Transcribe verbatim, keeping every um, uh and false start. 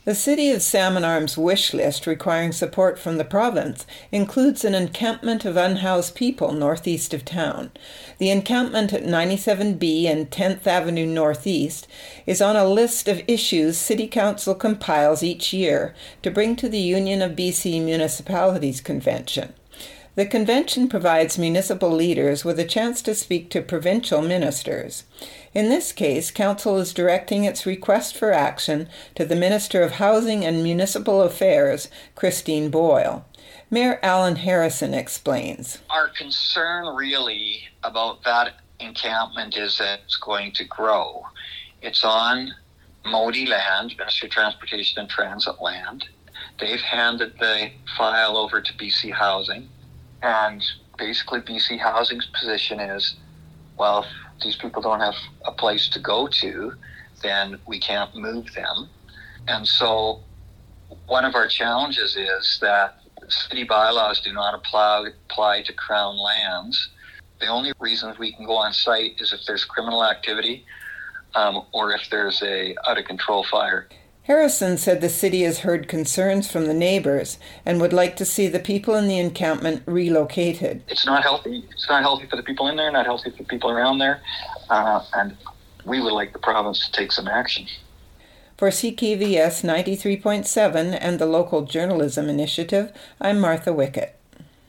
The City of Salmon Arm's wish list requiring support from the province includes an encampment of unhoused people northeast of town. The encampment at ninety-seven B and tenth Avenue Northeast is on a list of issues City Council compiles each year to bring to the Union of B C Municipalities Convention. The convention provides municipal leaders with a chance to speak to provincial ministers. In this case, Council is directing its request for action to the Minister of Housing and Municipal Affairs, Christine Boyle. Mayor Alan Harrison explains. Our concern really about that encampment is that it's going to grow. It's on M O D I land, Ministry of Transportation and Transit land. They've handed the file over to B C Housing. And basically B C Housing's position is, well, if these people don't have a place to go to, then we can't move them. And so one of our challenges is that city bylaws do not apply, apply to Crown lands. The only reason we can go on site is if there's criminal activity um, or if there's a out-of-control fire. Harrison said the city has heard concerns from the neighbors and would like to see the people in the encampment relocated. It's not healthy. It's not healthy for the people in there, not healthy for the people around there, uh, and we would like the province to take some action. For C K V S ninety-three point seven and the Local Journalism Initiative, I'm Martha Wickett.